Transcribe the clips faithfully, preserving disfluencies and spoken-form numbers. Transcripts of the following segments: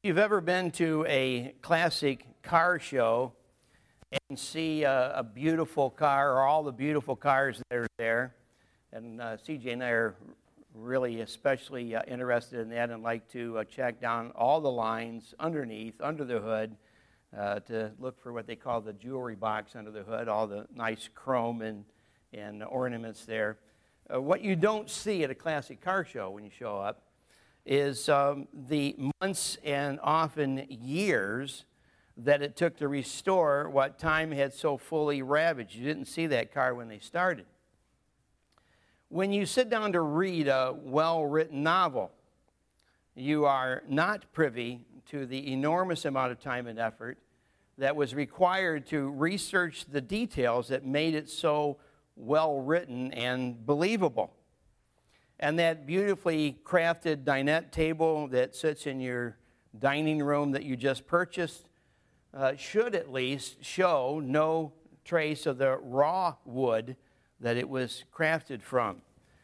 you've ever been to a classic car show and see a, a beautiful car, or all the beautiful cars that are there, and uh, C J and I are really especially uh, interested in that and like to uh, check down all the lines underneath, under the hood, uh, to look for what they call the jewelry box under the hood, all the nice chrome and, and ornaments there. Uh, what you don't see at a classic car show when you show up is um, the months and often years that it took to restore what time had so fully ravaged. You didn't see that car when they started. When you sit down to read a well-written novel, you are not privy to the enormous amount of time and effort that was required to research the details that made it so well-written and believable. And that beautifully crafted dinette table that sits in your dining room that you just purchased uh, should at least show no trace of the raw wood that it was crafted from.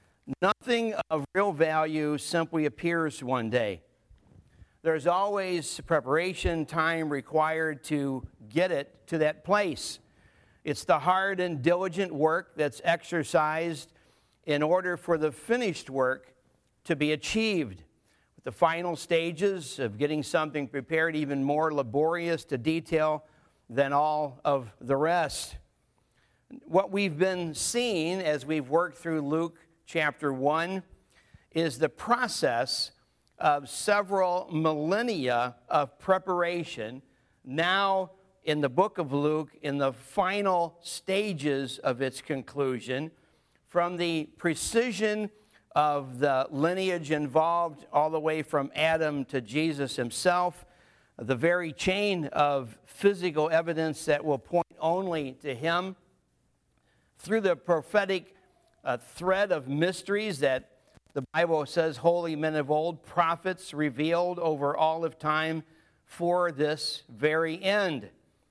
Nothing of real value simply appears one day. There's always preparation time required to get it to that place. It's the hard and diligent work that's exercised in order for the finished work to be achieved. With the final stages of getting something prepared even more laborious to detail than all of the rest. What we've been seeing as we've worked through Luke chapter one is the process of several millennia of preparation, now in the book of Luke, in the final stages of its conclusion, from the precision of the lineage involved all the way from Adam to Jesus himself, the very chain of physical evidence that will point only to him, through the prophetic uh, thread of mysteries that the Bible says holy men of old, prophets revealed over all of time for this very end.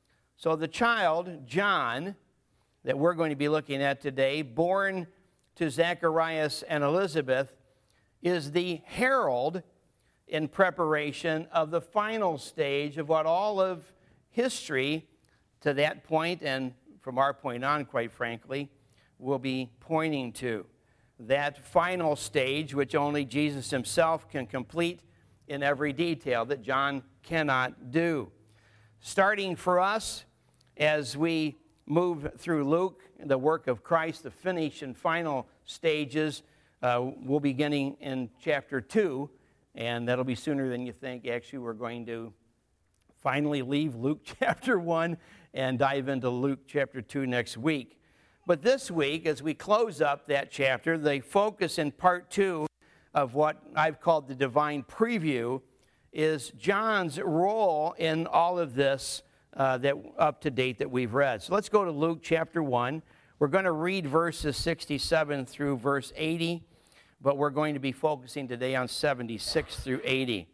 So the child, John, that we're going to be looking at today, born to Zacharias and Elizabeth, is the herald in preparation of the final stage of what all of history to that point, and from our point on, quite frankly, will be pointing to. That final stage, which only Jesus himself can complete in every detail that John cannot do. Starting for us, as we move through Luke, the work of Christ, the finish and final stages, uh, we'll be beginning in chapter two, and that'll be sooner than you think. Actually, we're going to finally leave Luke chapter one and dive into Luke chapter two next week. But this week, as we close up that chapter, the focus in part two of what I've called the divine preview is John's role in all of this uh, that up to date that we've read. So let's go to Luke chapter one. We're going to read verses sixty-seven through verse eighty, but we're going to be focusing today on seventy-six through eighty.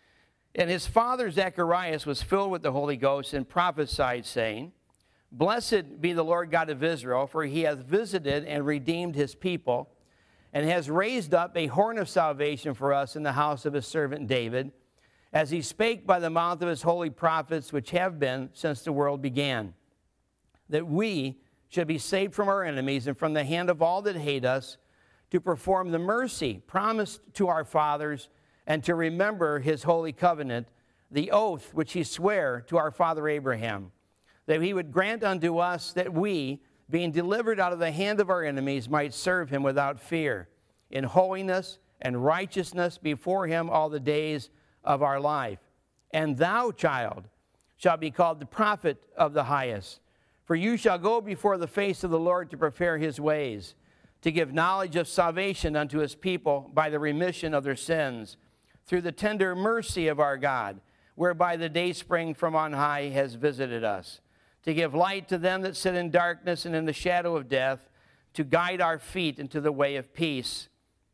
And his father Zacharias was filled with the Holy Ghost and prophesied, saying, Blessed be the Lord God of Israel, for he hath visited and redeemed his people, and has raised up a horn of salvation for us in the house of his servant David, as he spake by the mouth of his holy prophets, which have been since the world began, that we should be saved from our enemies and from the hand of all that hate us, to perform the mercy promised to our fathers, and to remember his holy covenant, the oath which he sware to our father Abraham, that he would grant unto us that we, being delivered out of the hand of our enemies, might serve him without fear, in holiness and righteousness before him all the days of our life. And thou, child, shalt be called the prophet of the highest, for you shall go before the face of the Lord to prepare his ways, to give knowledge of salvation unto his people by the remission of their sins, through the tender mercy of our God, whereby the dayspring from on high has visited us, to give light to them that sit in darkness and in the shadow of death, to guide our feet into the way of peace.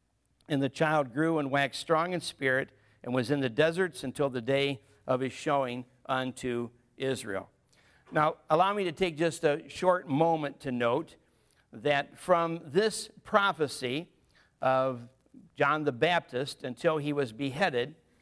And the child grew and waxed strong in spirit, and was in the deserts until the day of his showing unto Israel. Now, allow me to take just a short moment to note that from this prophecy of John the Baptist until he was beheaded,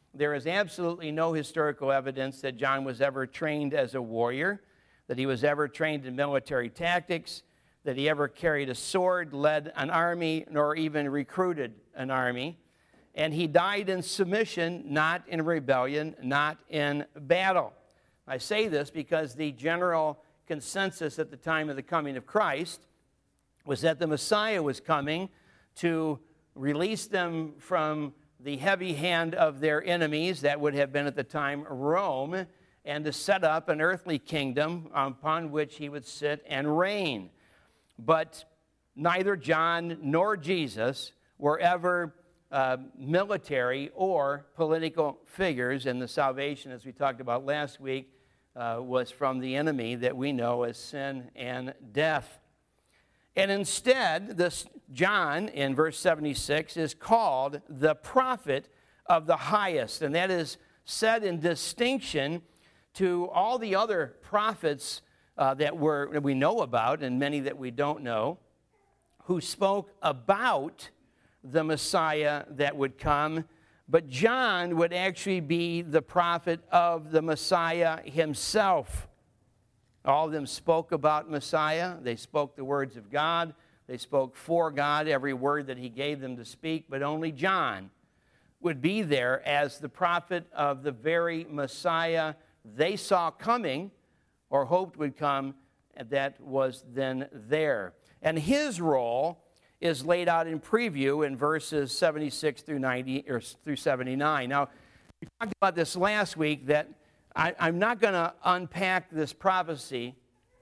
There is absolutely no historical evidence that John was ever trained as a warrior, that he was ever trained in military tactics, that he ever carried a sword, led an army, nor even recruited an army. And he died in submission, not in rebellion, not in battle. I say this because the general consensus at the time of the coming of Christ was that the Messiah was coming to release them from the heavy hand of their enemies, that would have been at the time Rome, and to set up an earthly kingdom upon which he would sit and reign. But neither John nor Jesus were ever uh, military or political figures, and the salvation, as we talked about last week, uh, was from the enemy that we know as sin and death. And instead, this John, in verse seventy-six, is called the prophet of the highest. And that is said in distinction to all the other prophets uh, that, were, that we know about, and many that we don't know, who spoke about the Messiah that would come. But John would actually be the prophet of the Messiah himself. All of them spoke about Messiah. They spoke the words of God. They spoke for God, every word that he gave them to speak. But only John would be there as the prophet of the very Messiah they saw coming, or hoped would come, and that was then there. And his role is laid out in preview in verses seventy-six through ninety, or through seventy-nine. Now, we talked about this last week, that I, I'm not going to unpack this prophecy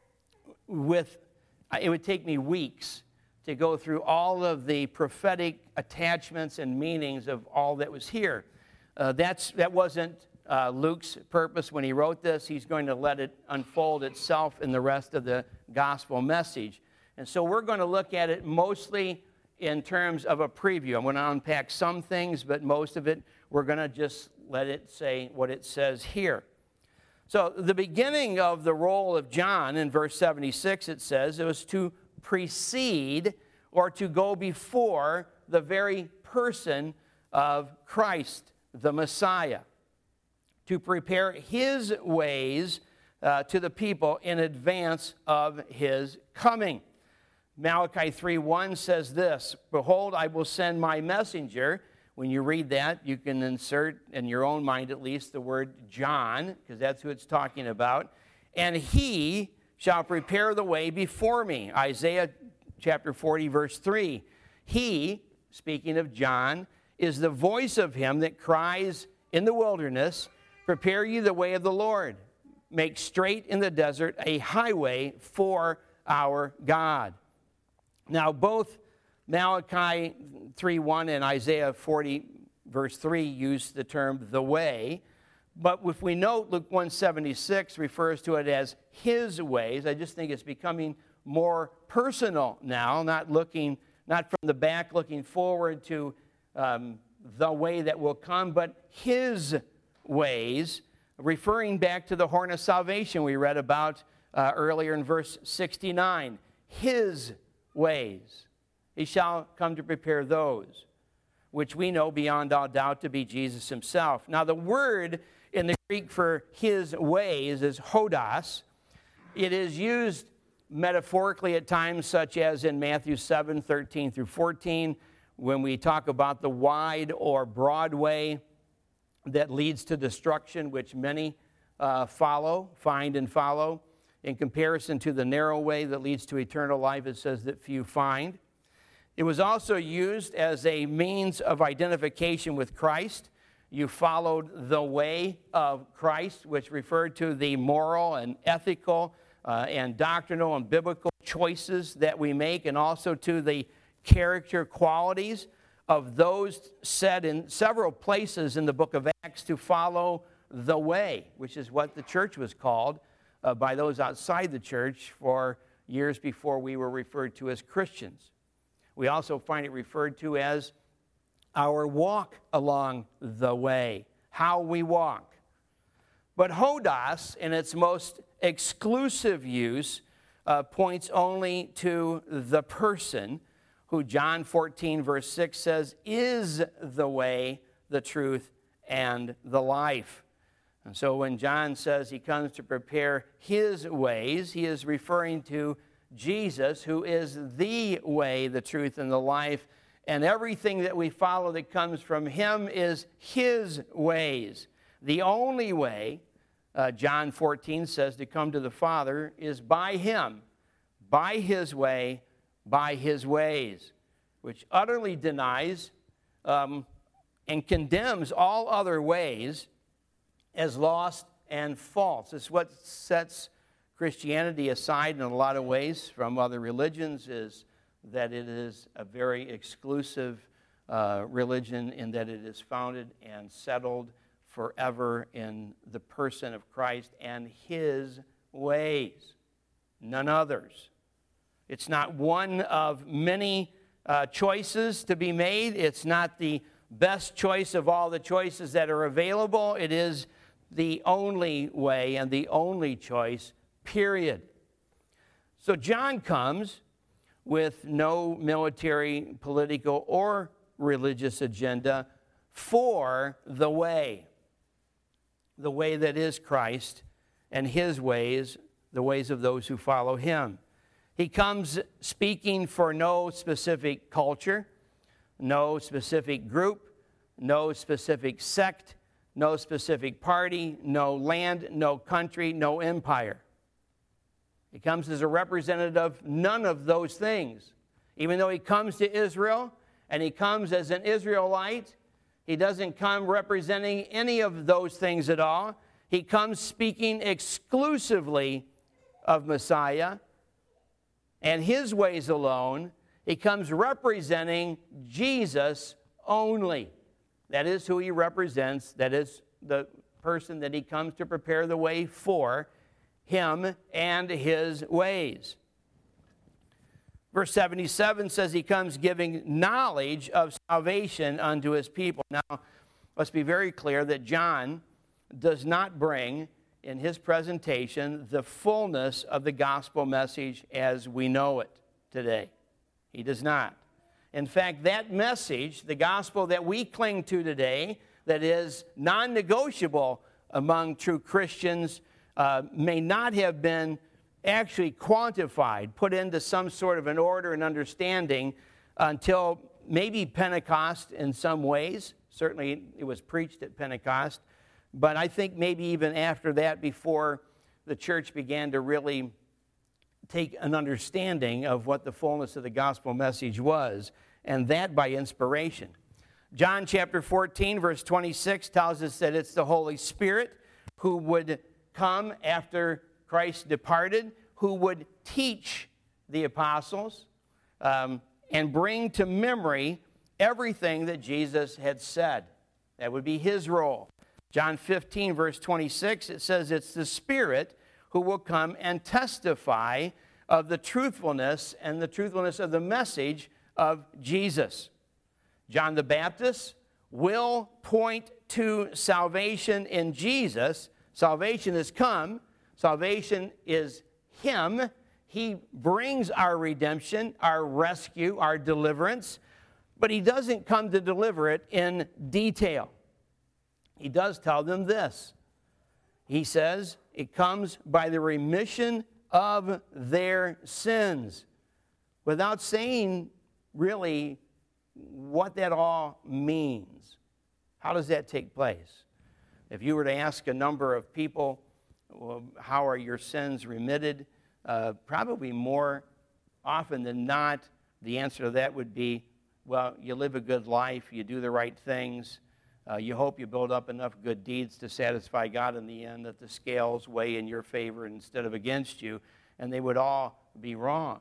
with, it would take me weeks to go through all of the prophetic attachments and meanings of all that was here. Uh, that's, that wasn't uh, Luke's purpose when he wrote this. He's going to let it unfold itself in the rest of the gospel message. And so we're going to look at it mostly in terms of a preview. I'm going to unpack some things, but most of it, we're going to just let it say what it says here. So the beginning of the role of John in verse seventy-six, it says, it was to precede or to go before the very person of Christ, the Messiah, to prepare his ways uh, to the people in advance of his coming. Malachi three one says this, "Behold, I will send my messenger." When you read that, you can insert, in your own mind at least, the word John, because that's who it's talking about. "And he shall prepare the way before me." Isaiah chapter forty, verse three. He, speaking of John, is the voice of him that cries in the wilderness, "Prepare ye the way of the Lord. Make straight in the desert a highway for our God." Now, both Malachi three one and Isaiah forty, verse three, use the term "the way." But if we note, Luke one seventy-six refers to it as his ways. I just think it's becoming more personal now, not looking, not from the back looking forward to um, the way that will come, but his ways, referring back to the horn of salvation we read about uh, earlier in verse sixty-nine. His ways. He shall come to prepare those, which we know beyond all doubt to be Jesus himself. Now, the word in the Greek for his ways is hodos. It is used metaphorically at times, such as in Matthew seven, thirteen through fourteen, when we talk about the wide or broad way that leads to destruction, which many uh, follow, find and follow, in comparison to the narrow way that leads to eternal life, it says that few find. It was also used as a means of identification with Christ. You followed the way of Christ, which referred to the moral and ethical uh, and doctrinal and biblical choices that we make, and also to the character qualities of those said in several places in the book of Acts to follow the way, which is what the church was called uh, by those outside the church for years before we were referred to as Christians. We also find it referred to as our walk along the way, how we walk. But hodos, in its most exclusive use, uh, points only to the person who John fourteen, verse six says, is the way, the truth, and the life. And so when John says he comes to prepare his ways, he is referring to Jesus, who is the way, the truth, and the life. And everything that we follow that comes from him is his ways. The only way, uh, John fourteen says, to come to the Father is by him, by his way, by his ways, which utterly denies um, and condemns all other ways as lost and false. It's what sets Christianity aside in a lot of ways from other religions, is that it is a very exclusive uh, religion in that it is founded and settled forever in the person of Christ and his ways, none others. It's not one of many uh, choices to be made. It's not the best choice of all the choices that are available. It is the only way and the only choice, period. So John comes with no military, political, or religious agenda for the way. The way that is Christ, and his ways, the ways of those who follow him. He comes speaking for no specific culture, no specific group, no specific sect, no specific party, no land, no country, no empire. He comes as a representative of none of those things. Even though he comes to Israel and he comes as an Israelite, he doesn't come representing any of those things at all. He comes speaking exclusively of Messiah and his ways alone. He comes representing Jesus only. That is who he represents. That is the person that he comes to prepare the way for, him and his ways. Verse seventy-seven says he comes giving knowledge of salvation unto his people. Now, let's be very clear that John does not bring in his presentation the fullness of the gospel message as we know it today. He does not. In fact, that message, the gospel that we cling to today, that is non-negotiable among true Christians, uh, may not have been actually quantified, put into some sort of an order and understanding until maybe Pentecost in some ways. Certainly it was preached at Pentecost. But I think maybe even after that, before the church began to really take an understanding of what the fullness of the gospel message was, and that by inspiration. John chapter fourteen, verse twenty-six tells us that it's the Holy Spirit who would come after Christ departed, who would teach the apostles um, and bring to memory everything that Jesus had said. That would be his role. John fifteen, verse twenty-six, it says it's the Spirit who will come and testify of the truthfulness and the truthfulness of the message of Jesus. John the Baptist will point to salvation in Jesus. Salvation has come. Salvation is him. He brings our redemption, our rescue, our deliverance, but he doesn't come to deliver it in detail. He does tell them this. He says it comes by the remission of their sins, without saying really what that all means. How does that take place? If you were to ask a number of people, well, how are your sins remitted? Uh, probably more often than not, the answer to that would be, well, you live a good life, you do the right things, uh, you hope you build up enough good deeds to satisfy God in the end that the scales weigh in your favor instead of against you, and they would all be wrong.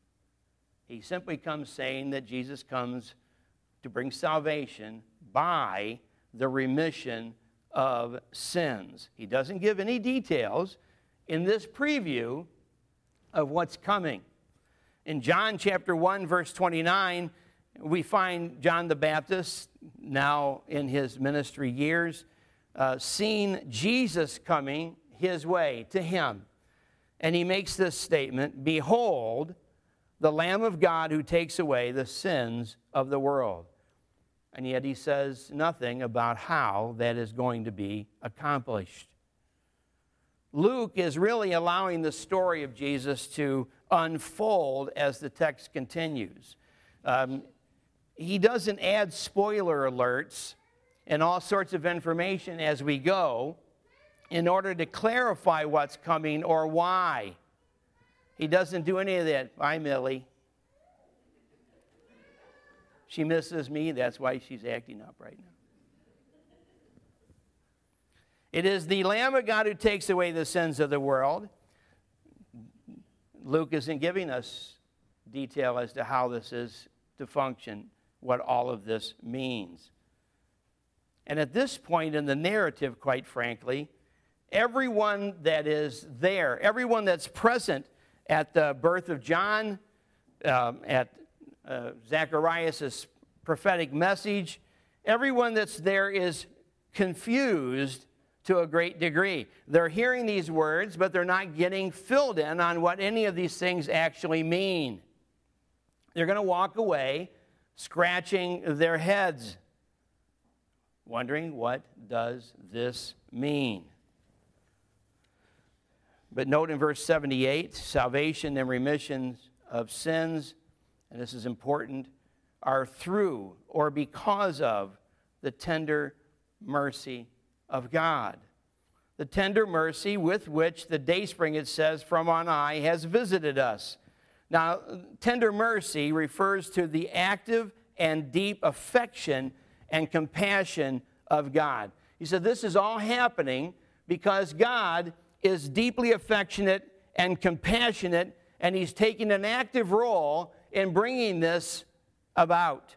He simply comes saying that Jesus comes to bring salvation by the remission of sins. He doesn't give any details in this preview of what's coming. In John chapter one, verse twenty-nine, we find John the Baptist, now in his ministry years, uh, seeing Jesus coming his way to him. And he makes this statement, "Behold, the Lamb of God who takes away the sins of the world." and yet he says nothing about how that is going to be accomplished. Luke is really allowing the story of Jesus to unfold as the text continues. Um, he doesn't add spoiler alerts and all sorts of information as we go in order to clarify what's coming or why. He doesn't do any of that. Bye, Millie. She misses me. That's why she's acting up right now. It is the Lamb of God who takes away the sins of the world. Luke isn't giving us detail as to how this is to function, what all of this means. And at this point in the narrative, quite frankly, everyone that is there, everyone that's present at the birth of John, um, at uh, Zacharias' prophetic message, everyone that's there is confused to a great degree. They're hearing these words, but they're not getting filled in on what any of these things actually mean. They're going to walk away scratching their heads, wondering, what does this mean? But note in verse seventy-eight, salvation and remission of sins, and this is important, are through or because of the tender mercy of God. The tender mercy with which the dayspring, it says, from on high has visited us. Now, tender mercy refers to the active and deep affection and compassion of God. He said this is all happening because God is deeply affectionate and compassionate, and he's taking an active role in bringing this about.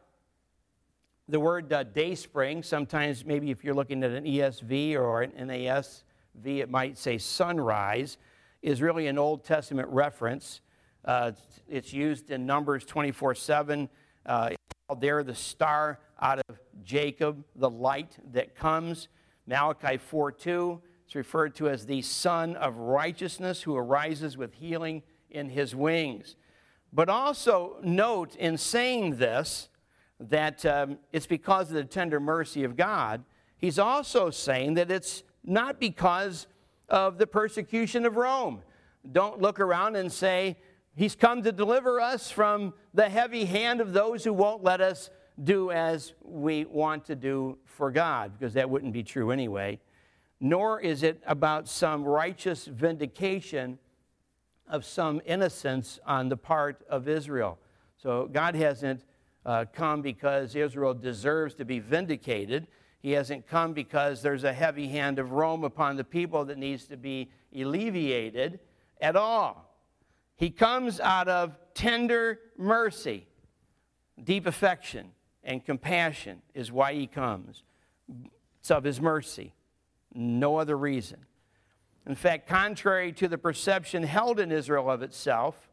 The word uh, dayspring, sometimes maybe if you're looking at an E S V or an N A S V, it might say sunrise, is really an Old Testament reference. Uh, it's used in Numbers twenty-four seven. Uh, it's called there the star out of Jacob, the light that comes. Malachi four two, it's referred to as the Son of Righteousness who arises with healing in his wings. But also note in saying this, that um, it's because of the tender mercy of God. He's also saying that it's not because of the persecution of Rome. Don't look around and say, he's come to deliver us from the heavy hand of those who won't let us do as we want to do for God, because that wouldn't be true anyway. Nor is it about some righteous vindication of some innocence on the part of Israel. So God hasn't Uh, come because Israel deserves to be vindicated. He hasn't come because there's a heavy hand of Rome upon the people that needs to be alleviated at all. He comes out of tender mercy. Deep affection and compassion is why he comes. It's of his mercy. No other reason. In fact, contrary to the perception held in Israel of itself,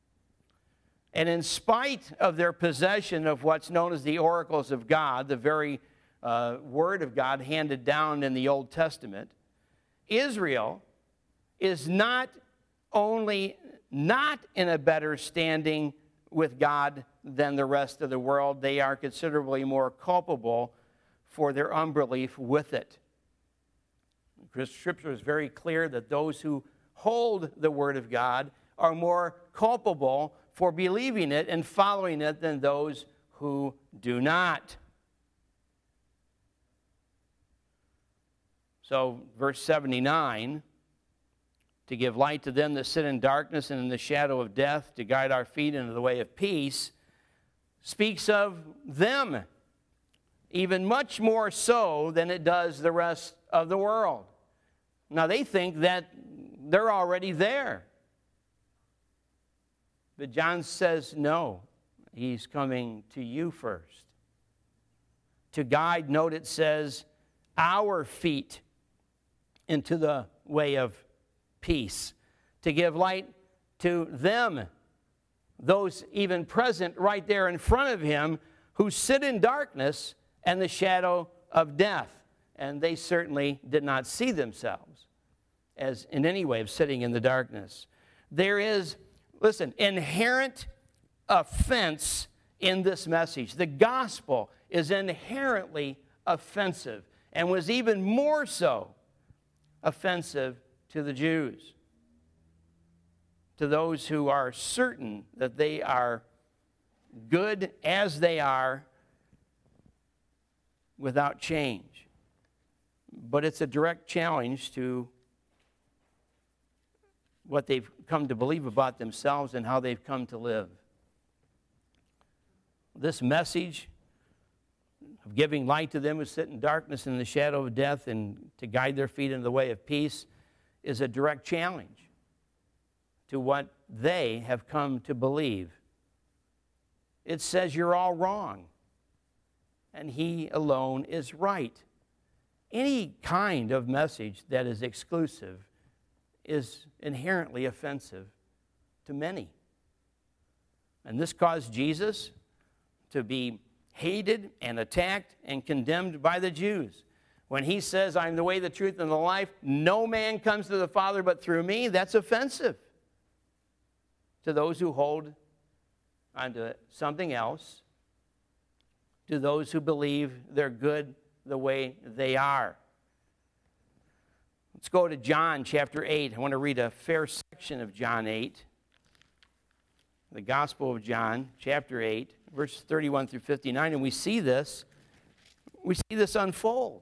and in spite of their possession of what's known as the oracles of God, the very uh, word of God handed down in the Old Testament, Israel is not only not in a better standing with God than the rest of the world, they are considerably more culpable for their unbelief with it. Scripture is very clear that those who hold the word of God are more culpable for believing it and following it than those who do not. So, verse seventy-nine, to give light to them that sit in darkness and in the shadow of death, to guide our feet into the way of peace, speaks of them, even much more so than it does the rest of the world. Now, they think that they're already there. But John says, no, he's coming to you first. To guide, note it says, our feet into the way of peace. To give light to them, those even present right there in front of him, who sit in darkness and the shadow of death. And they certainly did not see themselves as in any way of sitting in the darkness. There is, listen, inherent offense in this message. The gospel is inherently offensive and was even more so offensive to the Jews, to those who are certain that they are good as they are without change. But it's a direct challenge to what they've come to believe about themselves and how they've come to live. This message of giving light to them who sit in darkness and the shadow of death and to guide their feet into the way of peace is a direct challenge to what they have come to believe. It says you're all wrong and he alone is right. Any kind of message that is exclusive is inherently offensive to many. And this caused Jesus to be hated and attacked and condemned by the Jews. When he says, I'm the way, the truth, and the life, no man comes to the Father but through me, that's offensive to those who hold onto something else, to those who believe they're good the way they are. Let's go to John chapter eight. I want to read a fair section of John eight. The Gospel of John, chapter eight, verses thirty-one through fifty-nine. And we see this, we see this unfold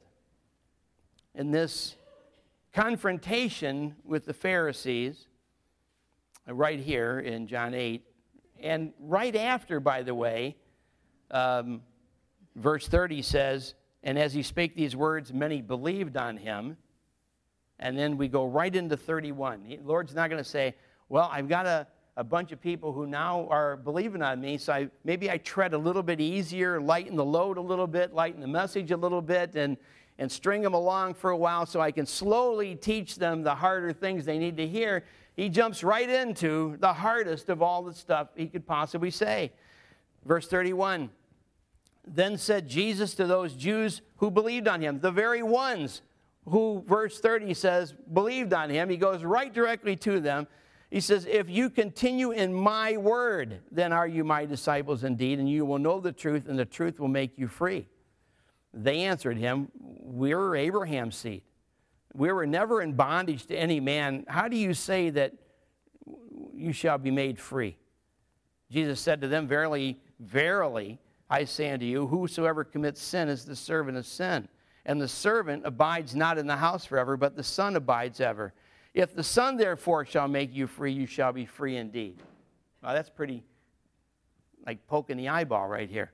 in this confrontation with the Pharisees right here in John eight. And right after, by the way, um, verse thirty says, and as he spake these words, many believed on him. And then we go right into thirty-one. The Lord's not going to say, well, I've got a, a bunch of people who now are believing on me, so I, maybe I tread a little bit easier, lighten the load a little bit, lighten the message a little bit, and, and string them along for a while so I can slowly teach them the harder things they need to hear. He jumps right into the hardest of all the stuff he could possibly say. Verse thirty-one, then said Jesus to those Jews who believed on him, the very ones who, verse thirty says, believed on him. He goes right directly to them. He says, if you continue in my word, then are you my disciples indeed, and you will know the truth, and the truth will make you free. They answered him, we're Abraham's seed. We were never in bondage to any man. How do you say that you shall be made free? Jesus said to them, verily, verily, I say unto you, whosoever commits sin is the servant of sin. And the servant abides not in the house forever, but the Son abides ever. If the Son therefore shall make you free, you shall be free indeed. Well, that's pretty like poking the eyeball right here.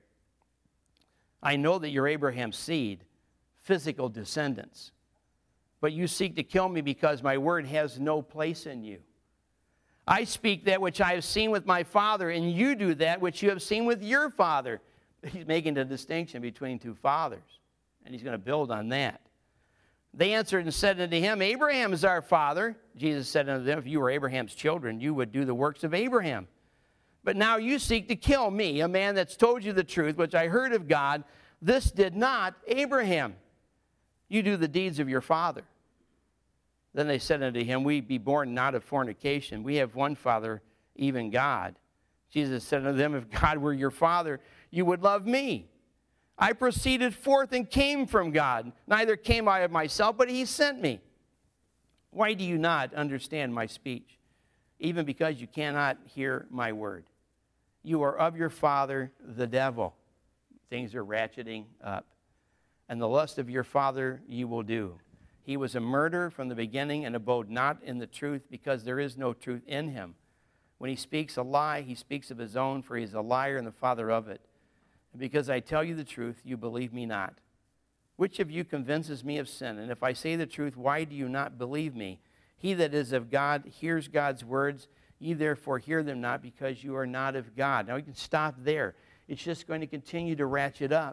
I know that you're Abraham's seed, physical descendants. But you seek to kill me because my word has no place in you. I speak that which I have seen with my Father, and you do that which you have seen with your father. He's making a distinction between two fathers. And he's going to build on that. They answered and said unto him, Abraham is our father. Jesus said unto them, if you were Abraham's children, you would do the works of Abraham. But now you seek to kill me, a man that's told you the truth, which I heard of God. This did not Abraham. You do the deeds of your father. Then they said unto him, we be born not of fornication. We have one Father, even God. Jesus said unto them, if God were your Father, you would love me. I proceeded forth and came from God. Neither came I of myself, but he sent me. Why do you not understand my speech? Even because you cannot hear my word. You are of your father, the devil. Things are ratcheting up. And the lust of your father you will do. He was a murderer from the beginning and abode not in the truth, because there is no truth in him. When he speaks a lie, he speaks of his own, for he is a liar and the father of it. And because I tell you the truth, you believe me not. Which of you convinces me of sin? And if I say the truth, why do you not believe me? He that is of God hears God's words. Ye therefore hear them not, because you are not of God. Now we can stop there. It's just going to continue to ratchet up.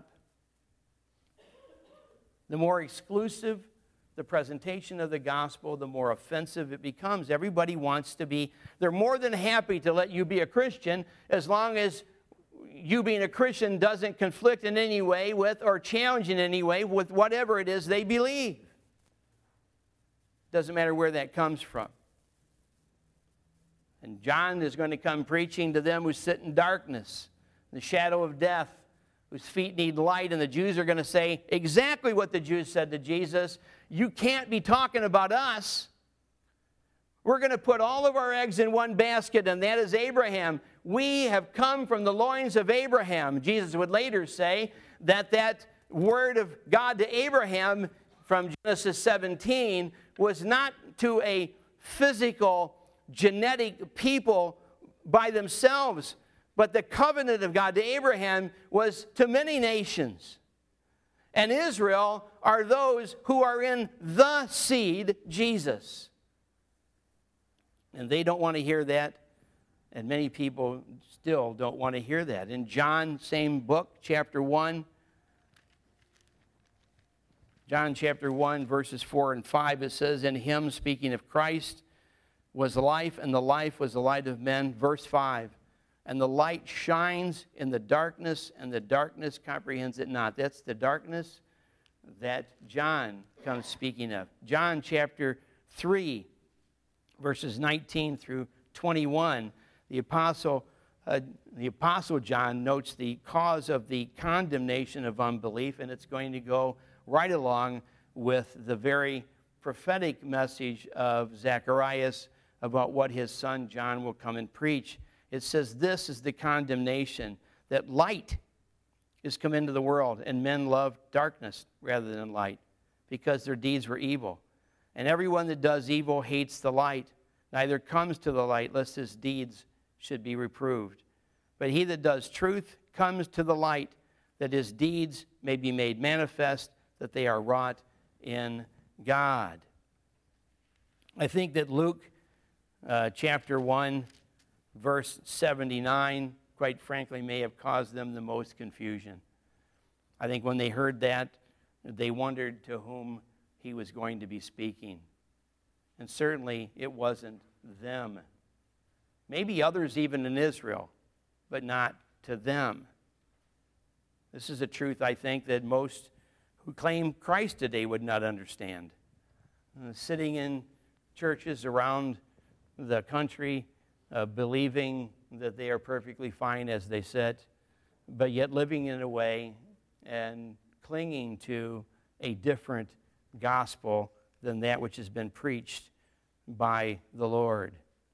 The more exclusive the presentation of the gospel, the more offensive it becomes. Everybody wants to be, they're more than happy to let you be a Christian as long as you being a Christian doesn't conflict in any way with or challenge in any way with whatever it is they believe. Doesn't matter where that comes from. And John is going to come preaching to them who sit in darkness. the shadow of death, whose feet need light. And the Jews are going to say exactly what the Jews said to Jesus. You can't be talking about us. We're going to put all of our eggs in one basket, and that is Abraham. We have come from the loins of Abraham. Jesus would later say that that word of God to Abraham from Genesis seventeen was not to a physical, genetic people by themselves, but the covenant of God to Abraham was to many nations. And Israel are those who are in the seed, Jesus. And they don't want to hear that, and many people still don't want to hear that. In John, same book, chapter one, John chapter one, verses four and five, it says, in him, speaking of Christ, was life, and the life was the light of men. Verse five, and the light shines in the darkness, and the darkness comprehends it not. That's the darkness that John comes speaking of. John chapter three, verses nineteen through twenty-one, the apostle, uh, the apostle John notes the cause of the condemnation of unbelief, and it's going to go right along with the very prophetic message of Zacharias about what his son John will come and preach. It says, this is the condemnation, that light is come into the world, and men love darkness rather than light, because their deeds were evil. And everyone that does evil hates the light, neither comes to the light, lest his deeds should be reproved. But he that does truth comes to the light, that his deeds may be made manifest, that they are wrought in God. I think that Luke uh, chapter one, verse seventy-nine, quite frankly, may have caused them the most confusion. I think when they heard that, they wondered to whom he was going to be speaking. And certainly it wasn't them. Maybe others even in Israel, but not to them. This is a truth, I think, that most who claim Christ today would not understand. Uh, sitting in churches around the country, uh, believing that they are perfectly fine as they sit, but yet living in a way and clinging to a different gospel than that which has been preached by the Lord.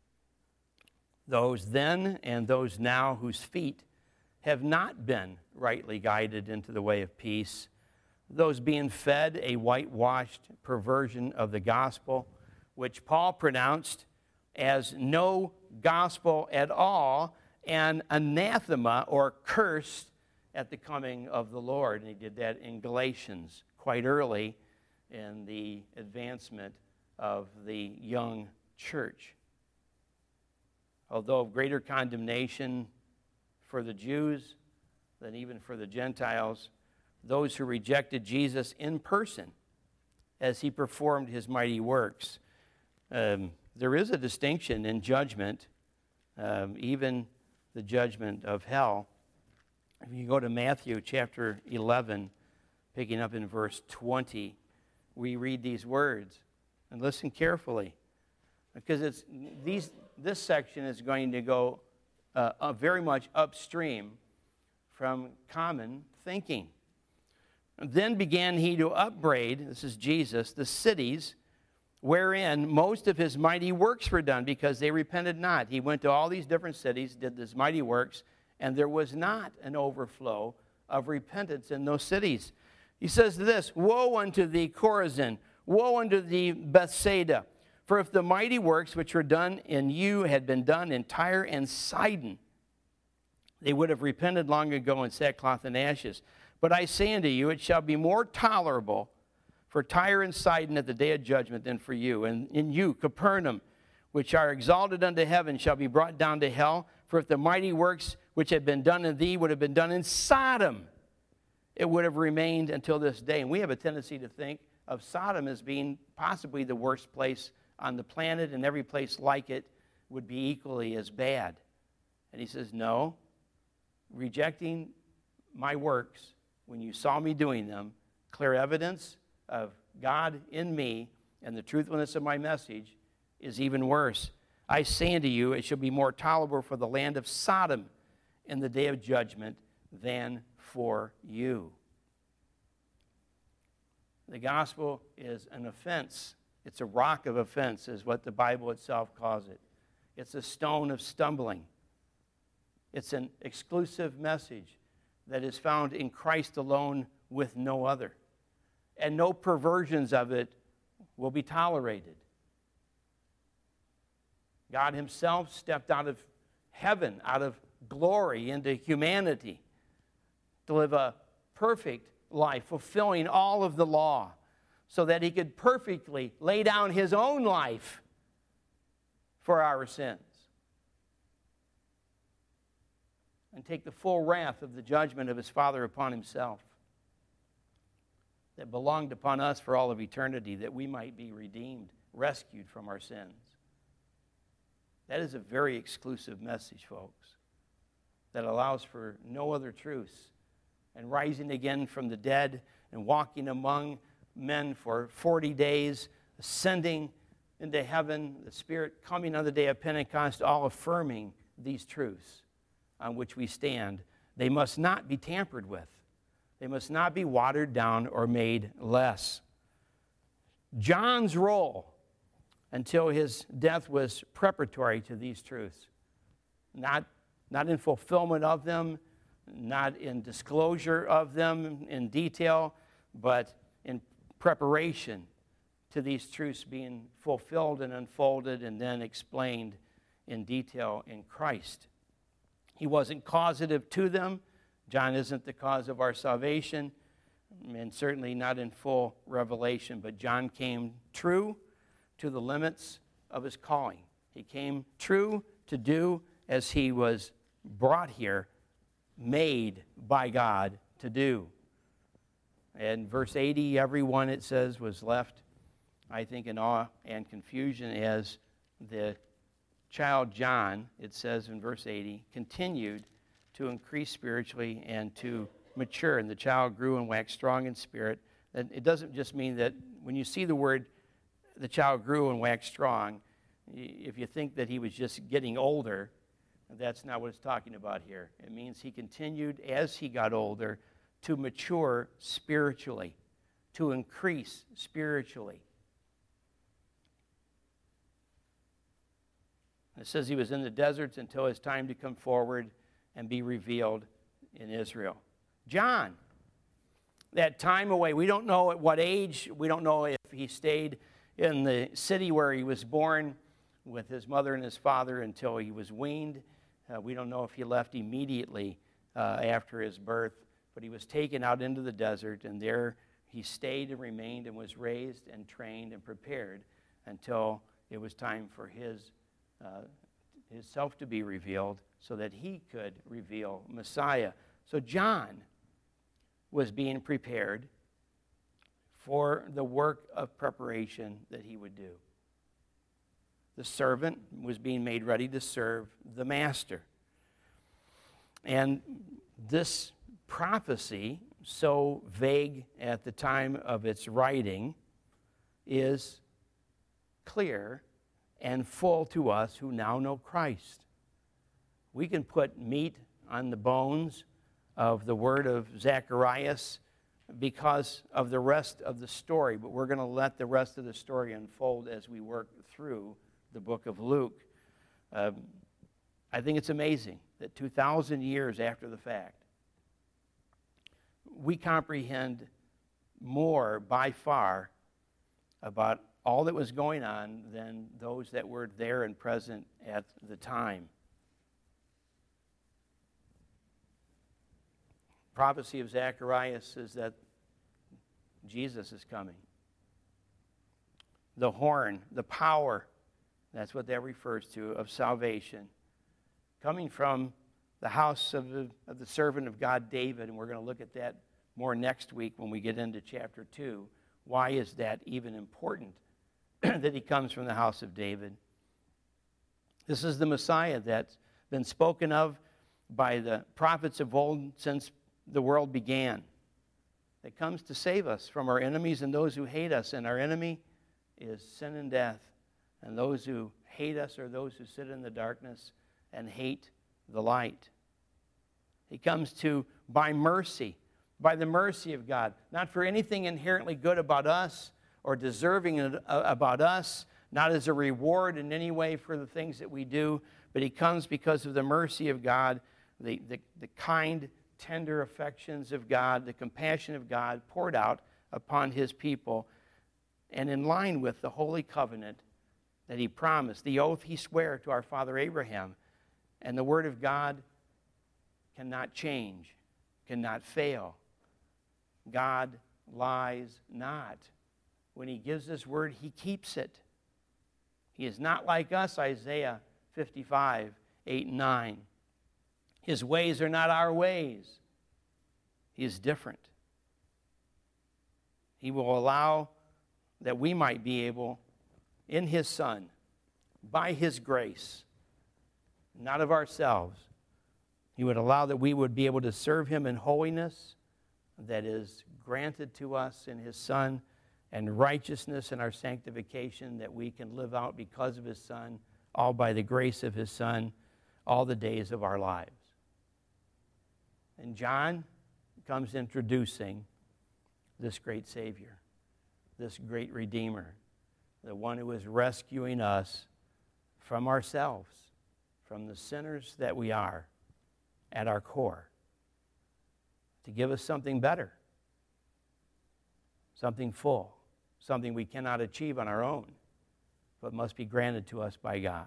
Those then and those now whose feet have not been rightly guided into the way of peace, those being fed a whitewashed perversion of the gospel, which Paul pronounced as no gospel at all, and anathema or cursed at the coming of the Lord. And he did that in Galatians quite early in the advancement of the young church. Although of greater condemnation for the Jews than even for the Gentiles, those who rejected Jesus in person as he performed his mighty works. Um, there is a distinction in judgment, um, even the judgment of hell. If you go to Matthew chapter eleven, picking up in verse twenty, we read these words, and listen carefully, because it's these. This section is going to go uh, uh, very much upstream from common thinking. Then began he to upbraid, this is Jesus, the cities wherein most of his mighty works were done, because they repented not. He went to all these different cities, did these mighty works, and there was not an overflow of repentance in those cities. He says this, woe unto thee, Chorazin, woe unto thee, Bethsaida, for if the mighty works which were done in you had been done in Tyre and Sidon, they would have repented long ago in sackcloth and ashes. But I say unto you, it shall be more tolerable for Tyre and Sidon at the day of judgment than for you. And in you, Capernaum, which are exalted unto heaven, shall be brought down to hell. For if the mighty works which had been done in thee would have been done in Sodom, it would have remained until this day. And we have a tendency to think of Sodom as being possibly the worst place on the planet, and every place like it would be equally as bad. And he says, no, rejecting my works, when you saw me doing them, clear evidence of God in me and the truthfulness of my message is even worse. I say unto you, it shall be more tolerable for the land of Sodom in the day of judgment than for you. The gospel is an offense. It's a rock of offense, is what the Bible itself calls it. It's a stone of stumbling. It's an exclusive message that is found in Christ alone with no other. And no perversions of it will be tolerated. God himself stepped out of heaven, out of glory into humanity to live a perfect life, fulfilling all of the law, so that he could perfectly lay down his own life for our sins and take the full wrath of the judgment of his Father upon himself that belonged upon us for all of eternity, that we might be redeemed, rescued from our sins. That is a very exclusive message, folks, that allows for no other truths. And rising again from the dead and walking among men for forty days, ascending into heaven, the Spirit coming on the day of Pentecost, all affirming these truths on which we stand. They must not be tampered with. They must not be watered down or made less. John's role until his death was preparatory to these truths, not, not in fulfillment of them, not in disclosure of them in detail, but in preparation to these truths being fulfilled and unfolded and then explained in detail in Christ. He wasn't causative to them. John isn't the cause of our salvation, and certainly not in full revelation, but John came true to the limits of his calling. He came true to do as he was brought here, made by God to do. And verse eighty, everyone, it says, was left, I think, in awe and confusion as the child John, it says in verse eighty, continued to increase spiritually and to mature. And the child grew and waxed strong in spirit. And it doesn't just mean that when you see the word, the child grew and waxed strong, if you think that he was just getting older, that's not what it's talking about here. It means he continued as he got older to mature spiritually, to increase spiritually. It says he was in the deserts until his time to come forward and be revealed in Israel. John, that time away, we don't know at what age, we don't know if he stayed in the city where he was born with his mother and his father until he was weaned. Uh, we don't know if he left immediately uh, after his birth, but he was taken out into the desert, and there he stayed and remained and was raised and trained and prepared until it was time for his uh, himself to be revealed so that he could reveal Messiah. So John was being prepared for the work of preparation that he would do. The servant was being made ready to serve the master. And this prophecy, so vague at the time of its writing, is clear and full to us who now know Christ. We can put meat on the bones of the word of Zacharias because of the rest of the story, but we're going to let the rest of the story unfold as we work through the book of Luke. Um, I think it's amazing that two thousand years after the fact, we comprehend more by far about all that was going on than those that were there and present at the time. Prophecy of Zacharias is that Jesus is coming. The horn, the power, that's what that refers to, of salvation, coming from the house of the, of the servant of God, David, and we're going to look at that more next week when we get into chapter two. Why is that even important, that he comes from the house of David? This is the Messiah that's been spoken of by the prophets of old since the world began, that comes to save us from our enemies and those who hate us. And our enemy is sin and death. And those who hate us are those who sit in the darkness and hate the light. He comes to by mercy, by the mercy of God, not for anything inherently good about us or deserving about us, not as a reward in any way for the things that we do, but he comes because of the mercy of God, the, the, the kind, tender affections of God, the compassion of God poured out upon his people, and in line with the holy covenant that he promised, the oath he swore to our father Abraham. And the word of God cannot change, cannot fail. God lies not. When he gives this word, he keeps it. He is not like us, Isaiah fifty-five, eight and nine. His ways are not our ways. He is different. He will allow that we might be able, in his Son, by his grace, not of ourselves, he would allow that we would be able to serve him in holiness that is granted to us in his Son, and righteousness in our sanctification that we can live out because of his Son, all by the grace of his Son, all the days of our lives. And John comes introducing this great Savior, this great Redeemer, the one who is rescuing us from ourselves, from the sinners that we are at our core, to give us something better, something full, something we cannot achieve on our own, but must be granted to us by God.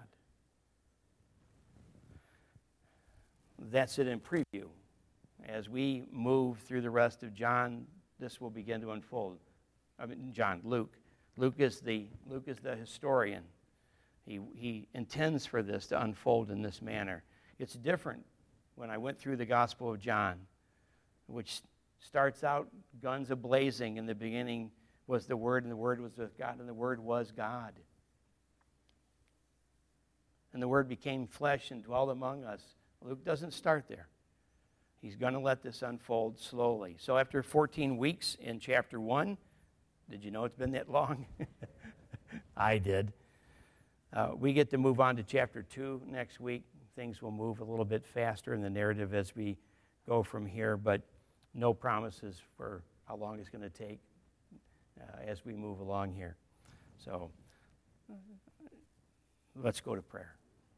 That's it in preview. As we move through the rest of John, this will begin to unfold. I mean, John, Luke. Luke is the, Luke is the historian. He, he intends for this to unfold in this manner. It's different when I went through the Gospel of John, which starts out guns a-blazing. In the beginning was the Word, and the Word was with God, and the Word was God. And the Word became flesh and dwelled among us. Luke doesn't start there. He's going to let this unfold slowly. So after fourteen weeks in chapter one, did you know it's been that long? I did. Uh, we get to move on to chapter two next week. Things will move a little bit faster in the narrative as we go from here, but no promises for how long it's going to take uh, as we move along here. So let's go to prayer.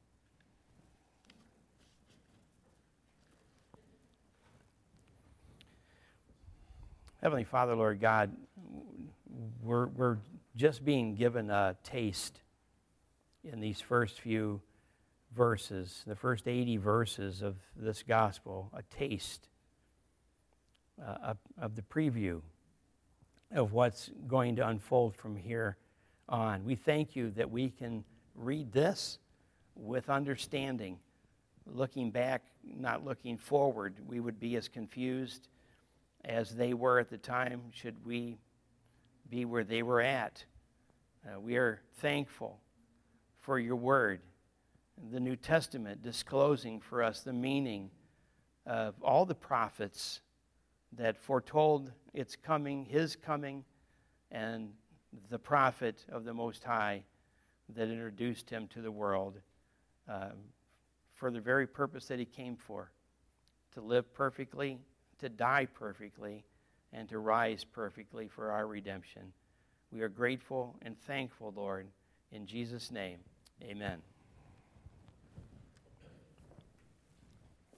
Heavenly Father, Lord God, we're, we're just being given a taste in these first few verses, the first eighty verses of this gospel, a taste uh, of, of the preview of what's going to unfold from here on. We thank you that we can read this with understanding. Looking back, not looking forward, we would be as confused as they were at the time, should we be where they were at. Uh, we are thankful for your word, the New Testament disclosing for us the meaning of all the prophets that foretold its coming, his coming, and the prophet of the Most High that introduced him to the world uh, for the very purpose that he came for, to live perfectly, to die perfectly, and to rise perfectly for our redemption. We are grateful and thankful, Lord. In Jesus' name, amen.